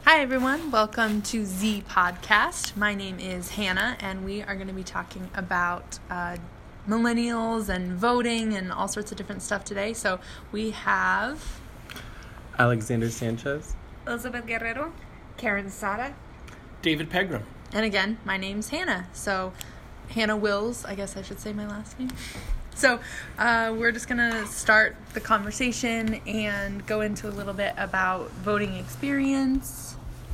Hi everyone, welcome to Z Podcast. My name is Hannah and we are going to be talking about millennials and voting and all sorts of different stuff today. So we have Alexander Sanchez, Elizabeth Guerrero, Karen Sada, David Pegram. And again, my name's Hannah. So Hannah Wills, I guess I should say my last name. So we're just going to start the conversation and go into a little bit about voting experience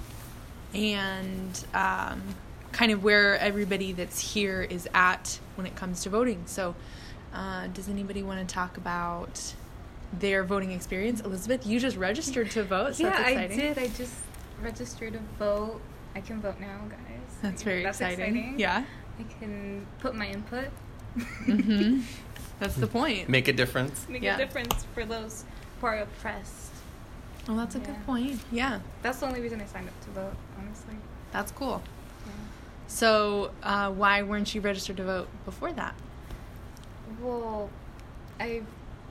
and kind of where everybody that's here is at when it comes to voting. So does anybody want to talk about their voting experience? Elizabeth, you just registered to vote, so that's exciting. I did. I just registered to vote. I can vote now, guys. That's very exciting. Yeah. I can put my input. Mm-hmm. That's the point. Make a difference. Make a difference for those who are oppressed. Well, that's a good point. Yeah. That's the only reason I signed up to vote, honestly. That's cool. Yeah. So, why weren't you registered to vote before that? Well, I'm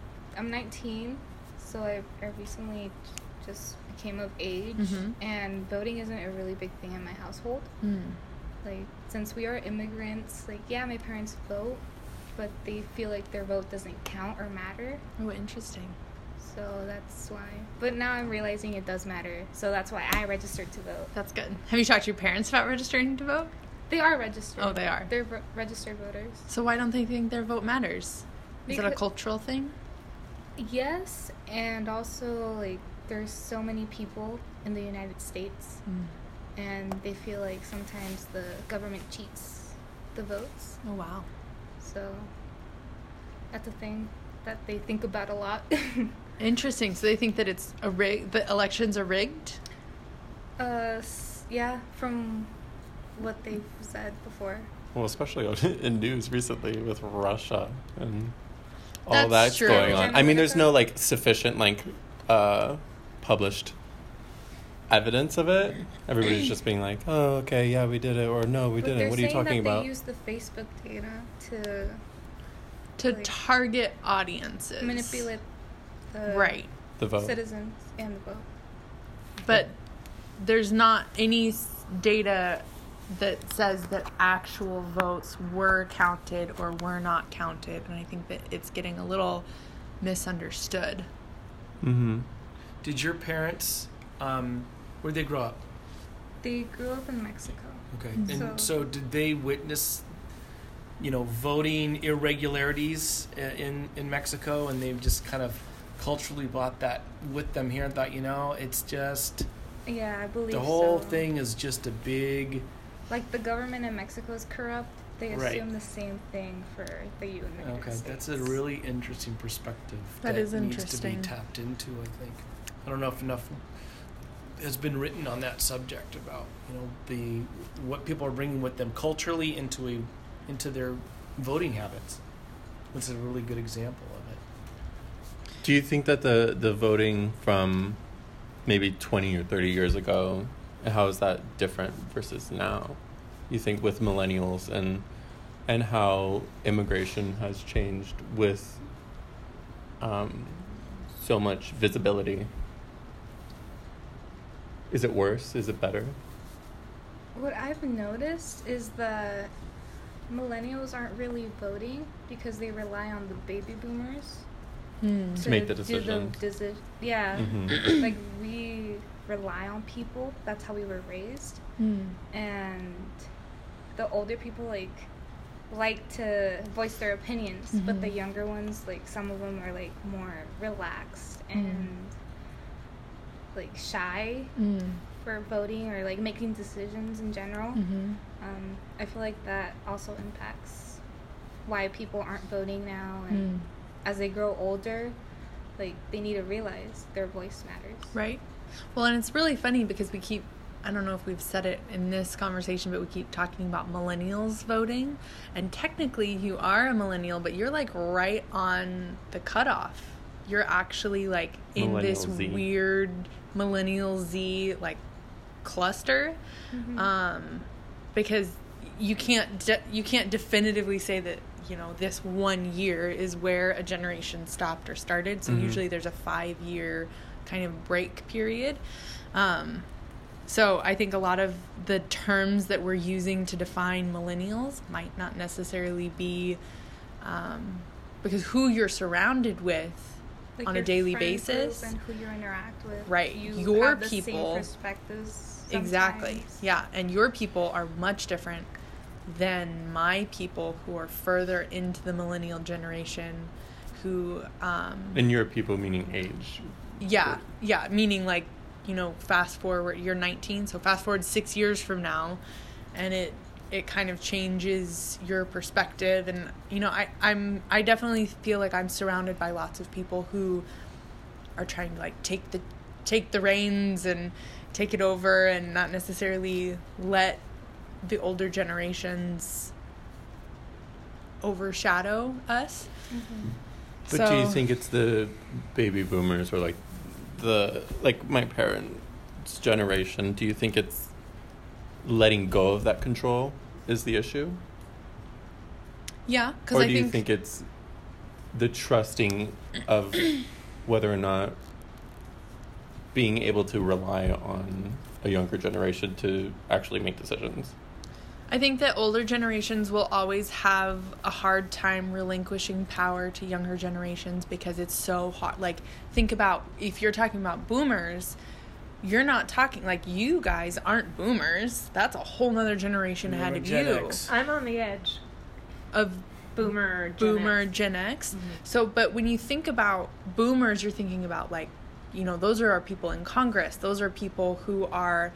19, so I recently just became of age, and voting isn't a really big thing in my household. Like, since we are immigrants, my parents vote, but they feel like their vote doesn't count or matter. Oh, interesting. So that's why. But now I'm realizing it does matter, so that's why I registered to vote. That's good. Have you talked to your parents about registering to vote? They are registered. Oh, they are? They're registered voters. So why don't they think their vote matters? Is it a cultural thing? Yes, and also, there's so many people in the United States, and they feel like sometimes the government cheats the votes. Oh, wow. So that's a thing that they think about a lot. Interesting. So they think that it's the elections are rigged? Yeah, from what they've said before. Well, especially in news recently with Russia and all That's that's true. going on. I mean, there's no sufficient published evidence of it. Everybody's just being like, "Oh, okay, yeah, we did it," or "No, we didn't." What are you talking about? They use the Facebook data to target audiences, manipulate the vote, citizens, and the vote. But there's not any data that says that actual votes were counted or were not counted, and I think that it's getting a little misunderstood. Did your parents, where'd they grow up? They grew up in Mexico. Okay. And so did they witness, voting irregularities in Mexico, and they've just kind of culturally brought that with them here and thought, it's just... Yeah, I believe so. The whole thing is just a big... the government in Mexico is corrupt. They assume the same thing for the United States. Okay, that's a really interesting perspective. That is needs interesting. to be tapped into, I think. I don't know if enough has been written on that subject about, what people are bringing with them culturally into their voting habits. It's a really good example of it. Do you think that the voting from maybe 20 or 30 years ago, how is that different versus now? You think with millennials and how immigration has changed with so much visibility? Is it worse? Is it better? What I've noticed is that millennials aren't really voting because they rely on the baby boomers to make the decisions. We rely on people. That's how we were raised. And the older people like to voice their opinions, but the younger ones, some of them are more relaxed and shy for voting or making decisions in general. I feel like that also impacts why people aren't voting now, and as they grow older, they need to realize their voice matters. Right. Well, and it's really funny because I don't know if we've said it in this conversation, but we keep talking about millennials voting. And technically you are a millennial, but you're right on the cutoff. You're actually in this weird Millennial Z cluster. Because you can't definitively say that, this 1 year is where a generation stopped or started. So usually there's a 5-year kind of break period. So I think a lot of the terms that we're using to define millennials might not necessarily be because who you're surrounded with Like on a your daily friend basis. group and who you interact with. Right. You Your have the people. same perspectives Exactly. sometimes. Yeah. And your people are much different than my people who are further into the millennial generation who And your people meaning age. yeah, meaning like, fast forward, you're 19, so fast forward 6 years from now, and it kind of changes your perspective. And I definitely feel like I'm surrounded by lots of people who are trying to like take the reins and take it over, and not necessarily let the older generations overshadow us. Mm-hmm. But do you think it's the baby boomers or like my parents' generation? Do you think it's letting go of that control is the issue? Yeah, because Or do you think it's the trusting of whether or not being able to rely on a younger generation to actually make decisions? I think that older generations will always have a hard time relinquishing power to younger generations because it's so hard. Like, think about, if you're talking about boomers, you're not talking, like, you guys aren't boomers. That's a whole nother generation You're ahead a of Gen you. X. I'm on the edge. Of Boomer, Gen X. Mm-hmm. So, but when you think about boomers, you're thinking about, like, those are our people in Congress. Those are people who are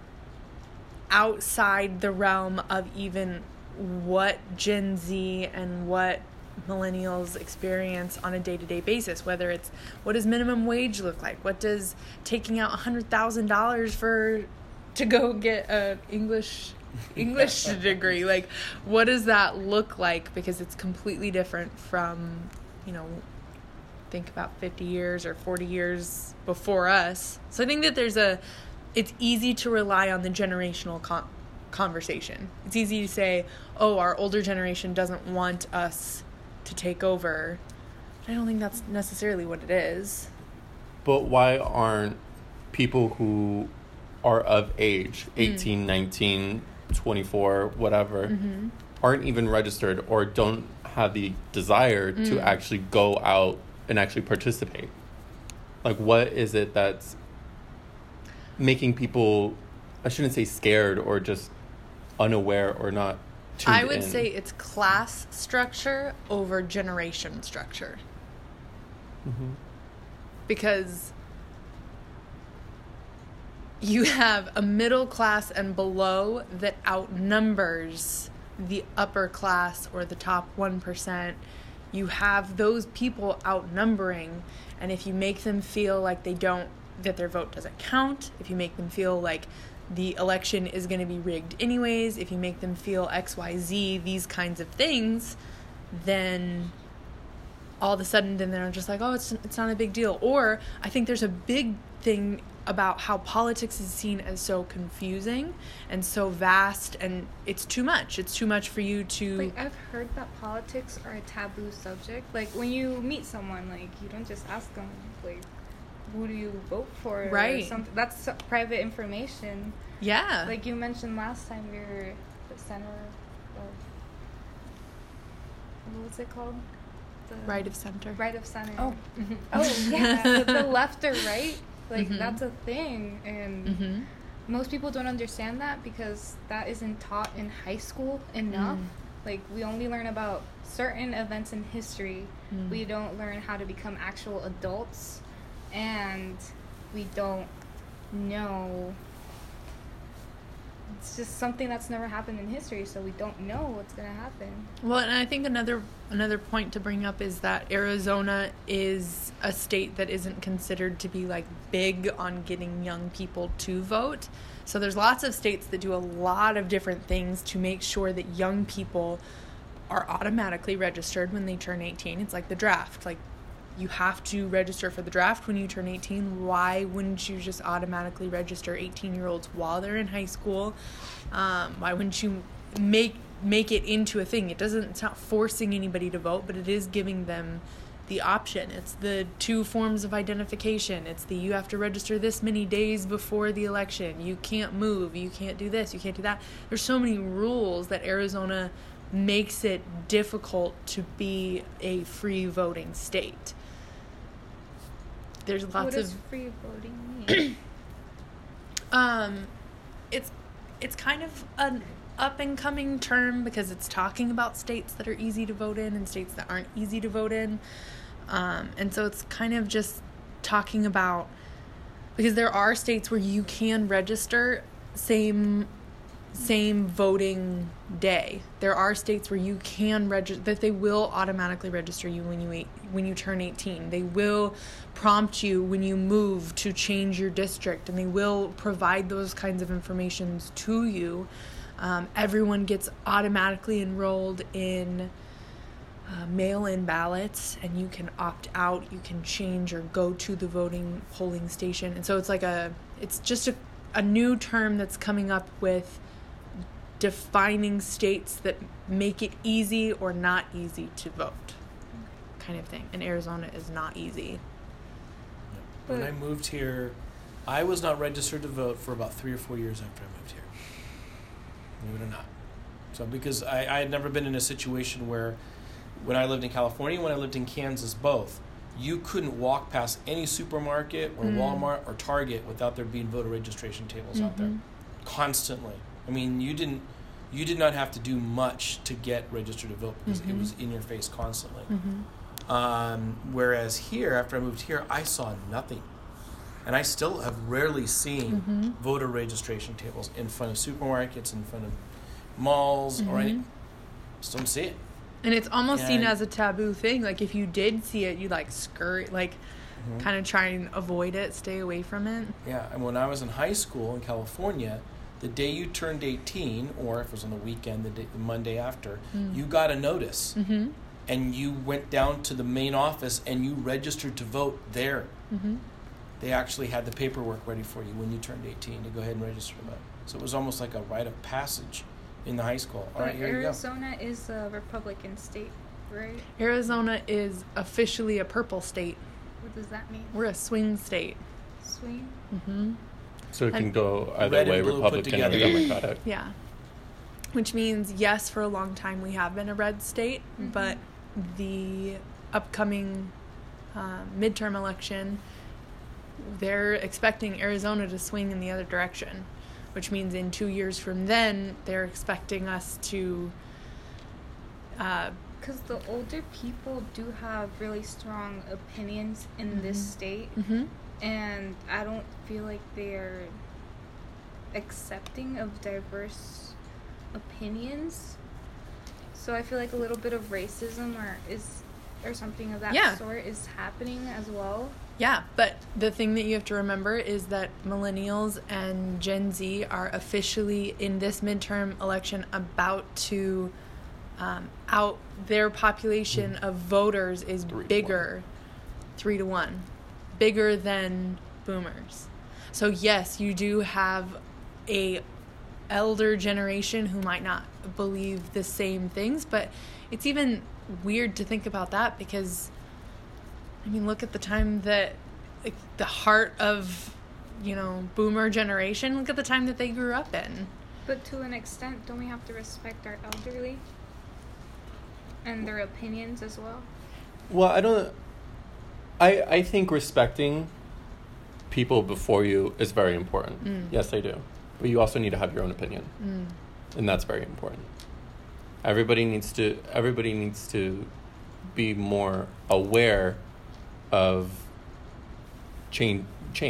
outside the realm of even what Gen Z and what millennials experience on a day-to-day basis, whether it's what does minimum wage look like, what does taking out $100,000 to go get a English degree, like, what does that look like? Because it's completely different from, think about 50 years or 40 years before us. So I think that it's easy to rely on the generational conversation. It's easy to say, oh, our older generation doesn't want us to take over. I don't think that's necessarily what it is. But why aren't people who are of age, 18, 19, 24, whatever, aren't even registered or don't have the desire to actually go out and actually participate? Like, what is it that's making people, I shouldn't say scared or just unaware or not tuned I would in? say it's class structure over generation structure. Mm-hmm. Because you have a middle class and below that outnumbers the upper class or the top 1%. You have those people outnumbering, and if you make them feel like that their vote doesn't count, if you make them feel like the election is going to be rigged anyways, if you make them feel XYZ, these kinds of things, then all of a sudden then they're just like, oh, it's not a big deal. Or I think there's a big thing about how politics is seen as so confusing and so vast, and it's too much. It's too much for you to... Like, I've heard that politics are a taboo subject. Like, when you meet someone, like, you don't just ask them, like, who do you vote for? Right. Or something. That's private information. Yeah. Like you mentioned last time, you're the center of... What was it called? The Right of center. Right of center. Oh. Oh, yeah. The left or right. Like, Mhm. that's a thing. And Mm-hmm. most people don't understand that because that isn't taught in high school enough. Like, we only learn about certain events in history. We don't learn how to become actual adults. And we don't know. It's just something that's never happened in history, so we don't know what's going to happen. Well, and I think another point to bring up is that Arizona is a state that isn't considered to be, like, big on getting young people to vote. So there's lots of states that do a lot of different things to make sure that young people are automatically registered when they turn 18. It's like the draft. Like, you have to register for the draft when you turn 18. Why wouldn't you just automatically register 18-year-olds while they're in high school? Why wouldn't you make it into a thing? It's not forcing anybody to vote, but it is giving them the option. It's the 2 forms of identification. It's the you have to register this many days before the election. You can't move. You can't do this. You can't do that. There's so many rules that Arizona makes it difficult to be a free voting state. There's lots what does of free voting mean? It's kind of an up and coming term because it's talking about states that are easy to vote in and states that aren't easy to vote in. And so it's kind of just talking about, because there are states where you can register same voting day. There are states where you can register, that they will automatically register you when you turn 18. They will prompt you when you move to change your district, and they will provide those kinds of informations to you. Everyone gets automatically enrolled in mail-in ballots, and you can opt out, you can change or go to the polling station. And so it's just a new term that's coming up with defining states that make it easy or not easy to vote, kind of thing. And Arizona is not easy. When I moved here, I was not registered to vote for about 3 or 4 years after I moved here. Believe it or not. So because I had never been in a situation where, when I lived in California, when I lived in Kansas, both, you couldn't walk past any supermarket or Walmart or Target without there being voter registration tables out there. Constantly. I mean, you did not have to do much to get registered to vote because it was in your face constantly. Whereas here, after I moved here, I saw nothing. And I still have rarely seen voter registration tables in front of supermarkets, in front of malls, or anything. Just don't see it. And it's almost seen as a taboo thing. Like, if you did see it, you'd, scurry, kind of try and avoid it, stay away from it. Yeah, and when I was in high school in California, the day you turned 18, or if it was on the weekend, the Monday after, you got a notice. And you went down to the main office and you registered to vote there. They actually had the paperwork ready for you when you turned 18 to go ahead and register to vote. So it was almost like a rite of passage in the high school. All right, here you go. Arizona is a Republican state, right? Arizona is officially a purple state. What does that mean? We're a swing state. Swing? So it can go either Red way, and blue put Republican or together. Democratic. Yeah. Which means, yes, for a long time we have been a red state, but the upcoming midterm election, they're expecting Arizona to swing in the other direction, which means in 2 years from then, they're expecting us to... Because the older people do have really strong opinions in this state, and I don't feel like they're accepting of diverse opinions. So I feel like a little bit of racism or something of that sort is happening as well. Yeah, but the thing that you have to remember is that millennials and Gen Z are officially in this midterm election about to out their population of voters is bigger, 3-1, bigger than boomers. So yes, you do have a elder generation who might not believe the same things, but it's even weird to think about that because, I mean, look at the time that, the heart of, boomer generation, look at the time that they grew up in. But to an extent, don't we have to respect our elderly and their opinions as well? Well, I think respecting people before you is very important. Yes, I do. But you also need to have your own opinion. And that's very important. Everybody needs to be more aware of change.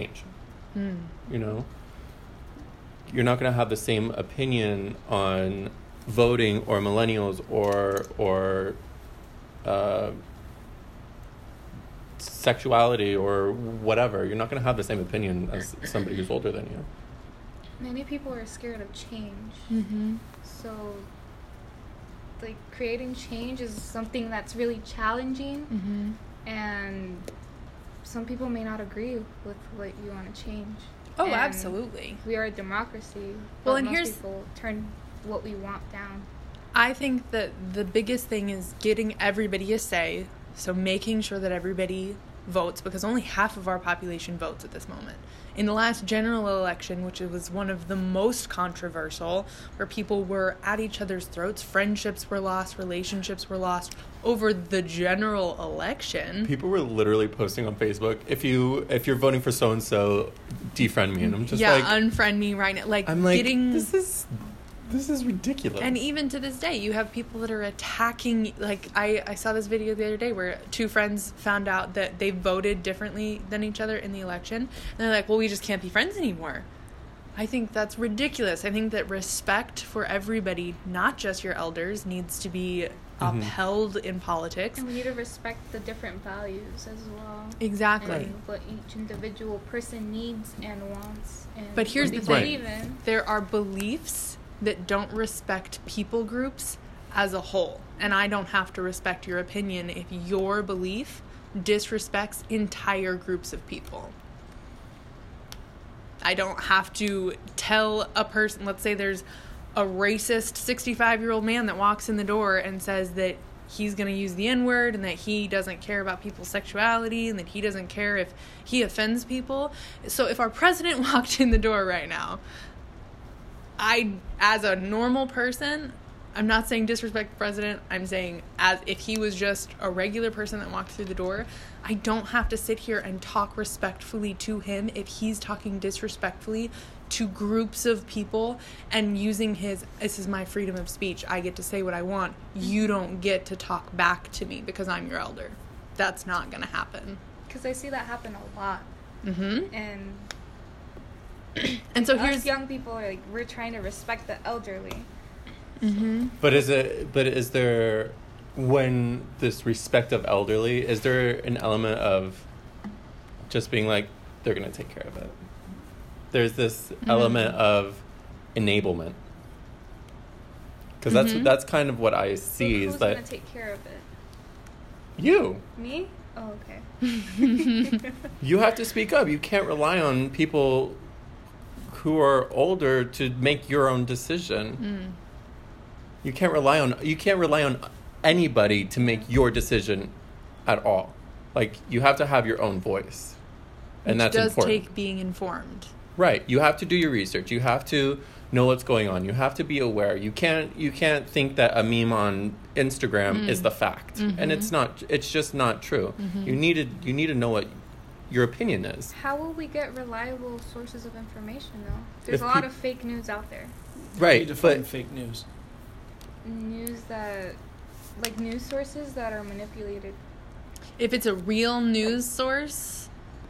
You're not going to have the same opinion on voting or millennials or sexuality or whatever. You're not going to have the same opinion as somebody who's older than you. Many people are scared of change. So, creating change is something that's really challenging, and some people may not agree with what you want to change. Oh, and absolutely. We are a democracy. Well, but and most people turn what we want down. I think that the biggest thing is getting everybody a say, So making sure that everybody votes, because only half of our population votes at this moment. In the last general election, which was one of the most controversial, where people were at each other's throats, friendships were lost, relationships were lost over the general election. People were literally posting on Facebook, if you're voting for so and so, defriend me, and I'm just like, unfriend me right now. I'm like, this is ridiculous. And even to this day, you have people that are attacking. Like, I saw this video the other day where two friends found out that they voted differently than each other in the election. And they're like, well, we just can't be friends anymore. I think that's ridiculous. I think that respect for everybody, not just your elders, needs to be upheld in politics. And we need to respect the different values as well. Exactly. And what each individual person needs and wants. And But here's the what they thing. believe in. There are beliefs that don't respect people groups as a whole. And I don't have to respect your opinion if your belief disrespects entire groups of people. I don't have to tell a person, let's say there's a racist 65-year-old man that walks in the door and says that he's going to use the N-word and that he doesn't care about people's sexuality and that he doesn't care if he offends people. So if our president walked in the door right now, as a normal person, I'm not saying disrespect the president, I'm saying as if he was just a regular person that walked through the door, I don't have to sit here and talk respectfully to him if he's talking disrespectfully to groups of people and using this is my freedom of speech, I get to say what I want, you don't get to talk back to me because I'm your elder. That's not going to happen. Because I see that happen a lot. Mm-hmm. And so us here's young people are like, we're trying to respect the elderly. Mm-hmm. But is there, when this respect of elderly, is there an element of just being like, they're going to take care of it? There's this element of enablement. Because that's kind of what I see. Who's is that going to take care of it? You. Me? Oh, okay. You have to speak up. You can't rely on people who are older to make your own decision. You can't rely on anybody to make your decision at all. Like, you have to have your own voice. And that's important. It does take being informed. Right. You have to do your research. You have to know what's going on. You have to be aware. You can't think that a meme on Instagram is the fact. And it's not. It's just not true. You need to know what your opinion is. How will we get reliable sources of information, though? There's a lot of fake news out there. Right. You need to find fake news. News sources that are manipulated. If it's a real news source,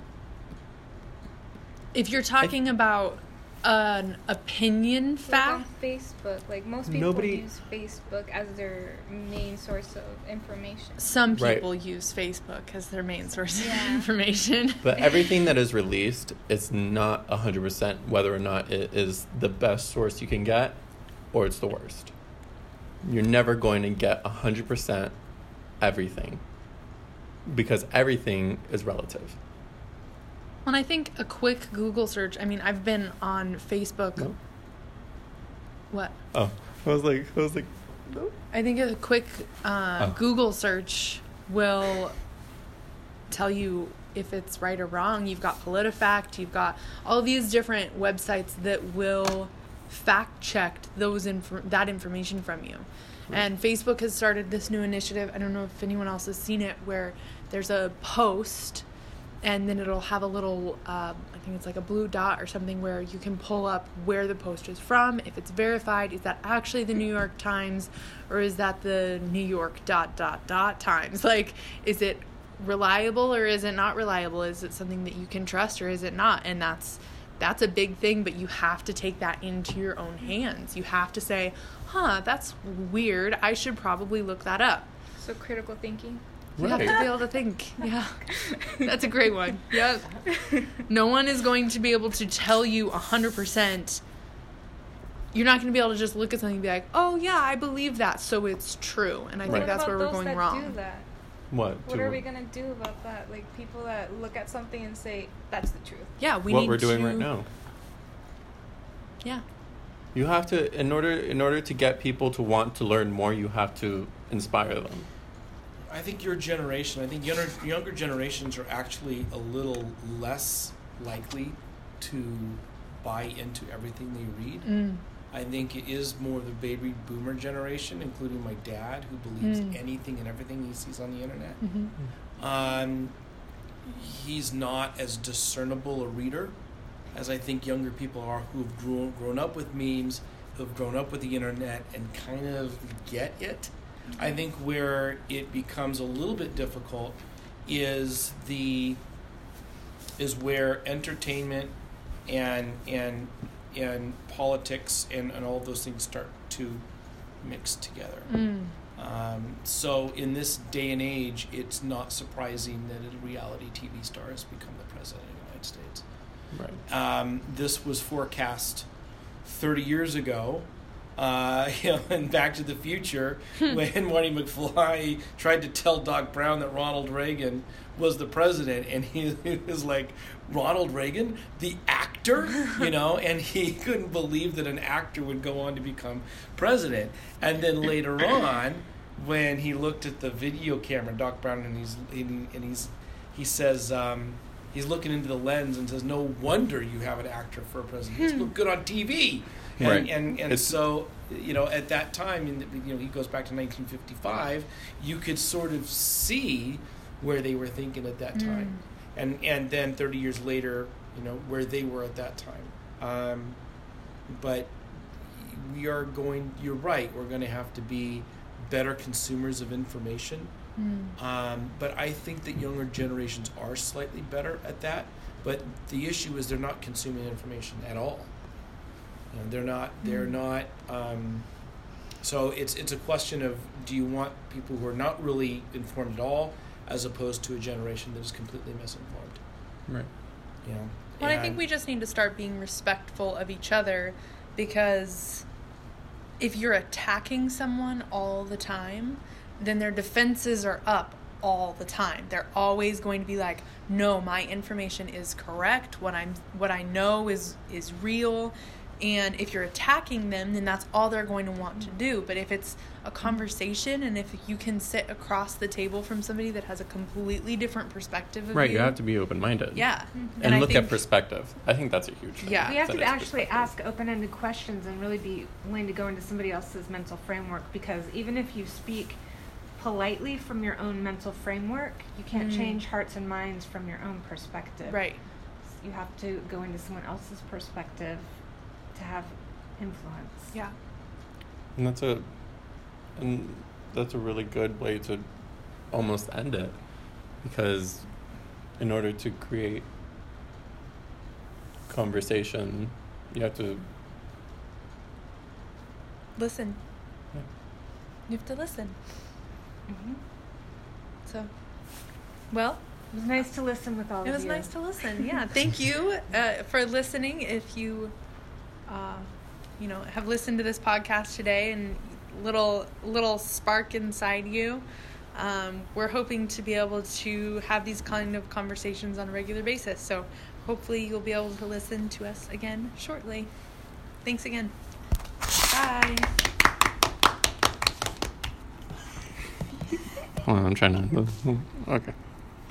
if you're talking about an opinion fact, on Facebook, like most people use Facebook as their main source of information. Some people use Facebook as their main source of information. But everything that is released is not 100% whether or not it is the best source you can get or it's the worst. You're never going to get 100% everything because everything is relative. Well, I think a quick Google search, I mean, I've been on Facebook. No. What? Oh, I was like, no. I think a quick Google search will tell you if it's right or wrong. You've got PolitiFact, you've got all these different websites that will fact check that information from you. And Facebook has started this new initiative. I don't know if anyone else has seen it, where there's a post and then it'll have a little, I think it's like a blue dot or something, where you can pull up where the post is from, if it's verified. Is that actually the New York Times, or is that the New York ... Times? Like, is it reliable or is it not reliable? Is it something that you can trust or is it not? And that's a big thing, but you have to take that into your own hands. You have to say, that's weird. I should probably look that up. So critical thinking. You have to be able to think. Yeah. That's a great one. Yeah. No one is going to be able to tell you 100%. You're not going to be able to just look at something and be like, oh, yeah, I believe that, so it's true. And I think that's where we're going wrong. Do that? What are we going to do about that? Like, people that look at something and say, that's the truth. Yeah, what we're doing right now. Yeah. You have to, in order to get people to want to learn more, you have to inspire them. I think your generation, I think younger generations are actually a little less likely to buy into everything they read. I think it is more of the baby boomer generation, including my dad, who believes anything and everything he sees on the internet. He's not as discernible a reader as I think younger people are, who have grown up with memes, who have grown up with the internet and kind of get it. I think where it becomes a little bit difficult is where entertainment and politics and all of those things start to mix together. So in this day and age, it's not surprising that a reality TV star has become the president of the United States. Right. This was forecast 30 years ago. In Back to the Future, when Marty McFly tried to tell Doc Brown that Ronald Reagan was the president, and he was like, Ronald Reagan, the actor, and he couldn't believe that an actor would go on to become president. And then later on, when he looked at the video camera, Doc Brown, and he says, he's looking into the lens and says, "No wonder you have an actor for a president. He's look good on TV." Right. And so, at that time, he goes back to 1955, you could sort of see where they were thinking at that time. And then 30 years later, where they were at that time. But you're right, we're going to have to be better consumers of information. But I think that younger generations are slightly better at that. But the issue is they're not consuming information at all. They're not. So it's a question of, do you want people who are not really informed at all, as opposed to a generation that is completely misinformed? Right. Well, I think we just need to start being respectful of each other, because if you're attacking someone all the time, then their defenses are up all the time. They're always going to be like, no, my information is correct. What I know is real. And if you're attacking them, then that's all they're going to want to do. But if it's a conversation, and if you can sit across the table from somebody that has a completely different perspective of right, you have to be open-minded. Yeah. And look at perspective. I think that's a huge thing. Yeah. We have to actually ask open-ended questions and really be willing to go into somebody else's mental framework, because even if you speak politely from your own mental framework, you can't change hearts and minds from your own perspective. Right. You have to go into someone else's perspective to have influence. Yeah. And that's a really good way to almost end it, because in order to create conversation, you have to listen. Yeah. You have to listen. Mm-hmm. So, well, it was nice to listen with all of you. It was nice to listen. Yeah. Thank you for listening. If you have listened to this podcast today and little spark inside you, we're hoping to be able to have these kind of conversations on a regular basis. So hopefully you'll be able to listen to us again shortly. Thanks again. Bye. Hold on, I'm trying to... Okay.